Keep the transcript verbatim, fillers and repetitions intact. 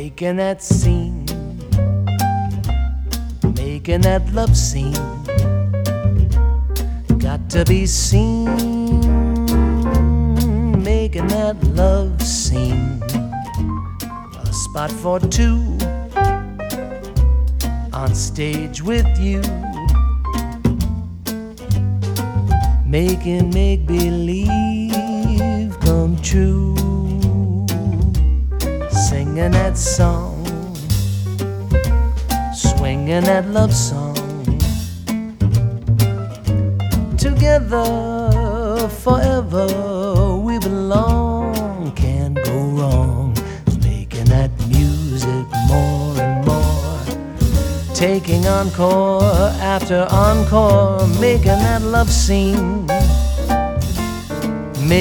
making that scene, making that love scene. Got to be seen, making that love scene. A spot for two on stage with you, making make-believe come true, singing that song, swinging that love song. Together forever we belong, can't go wrong, making that music more and more, taking encore after encore, making that love scene.